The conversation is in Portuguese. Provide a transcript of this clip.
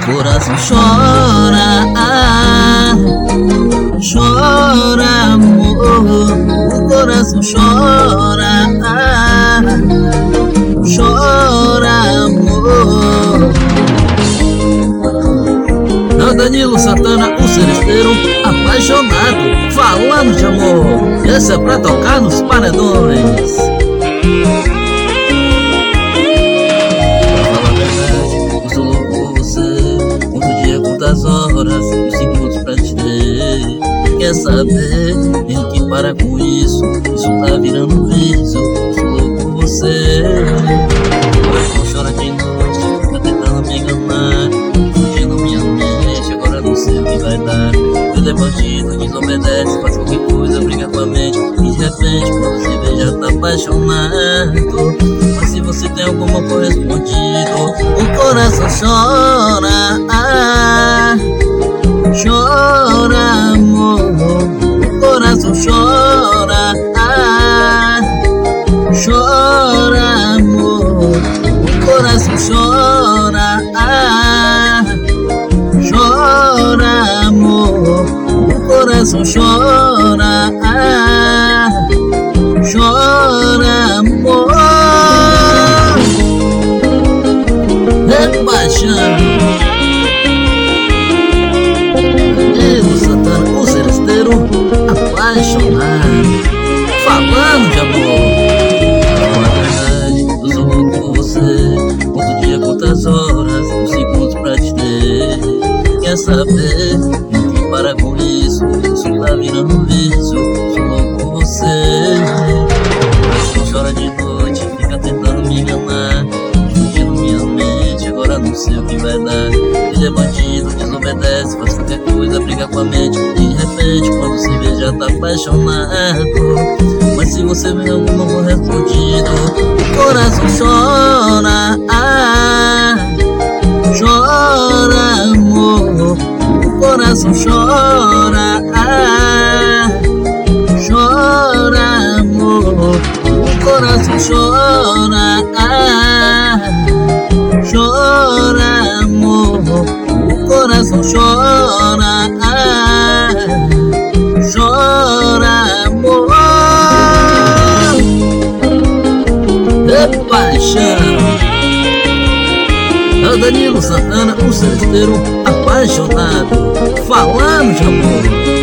coração chora, chora amor, o coração chora, chora amor. É o Danilo Santana, o seresteiro apaixonado, falando de amor. Esse é pra tocar nos paredões. Quantas horas, os segundos pra te ter. Quer saber? Tenho que parar com isso. Isso tá virando um vício. Eu sou louco por você. Não chora de noite, fica tentando me enganar, fugindo minha mente. Agora não sei o que vai dar. Ele é bandido, desobedece, faz qualquer coisa, briga com a mente. E de repente, quando você vê, já tá apaixonado. Mas se você tem algum amor correspondido, o coração chora, chora amor, o coração chora, chora amor, o coração chora, chora amor, o coração chora, chora amor. É paixão. Danilo Santana, o seresteiro apaixonado, falando de amor. Na verdade, eu sou louco por você. Quanto dia, quantas horas, os segundos pra te ter. Quer saber? Tem que parar com isso. Isso tá virando um vício. Sou louco por você. Não chora de noite, fica tentando me enganar, fugindo minha mente. Agora não sei o que vai dar. Ele é bandido, desobedece, faz qualquer coisa, briga com a mente. E de repente, quando se vê, já tá apaixonado. Mas se você vê algum amor respondido, o coração chora, chora amor, o coração chora, chora amor, o coração chora, chora amor, o coração chora, chora amor. É paixão. É o Danilo Santana, o seresteiro apaixonado, falando de amor.